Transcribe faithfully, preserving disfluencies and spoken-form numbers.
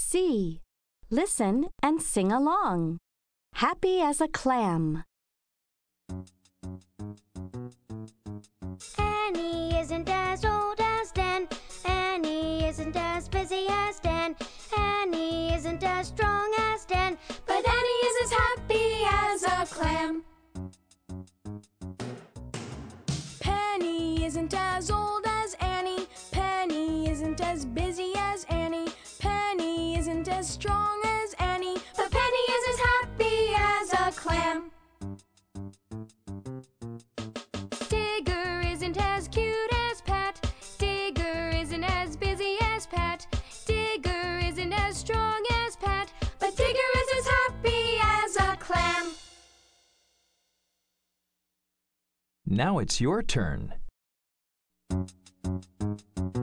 C. Listen and sing along. Happy as a clam. Annie isn't as old as Dan. Annie isn't as busy as Dan. Annie isn't as strong as Dan. But Annie is as happy as a clam. Penny isn't as old as Annie. Penny isn't as busy as Annie. Penny isn't as strong as Annie. But Penny is as happy as a clam. Digger isn't as cute as Pat. Digger isn't as busy as Pat. Digger isn't as strong as Pat. But Digger is as happy as a clam. Now it's your turn.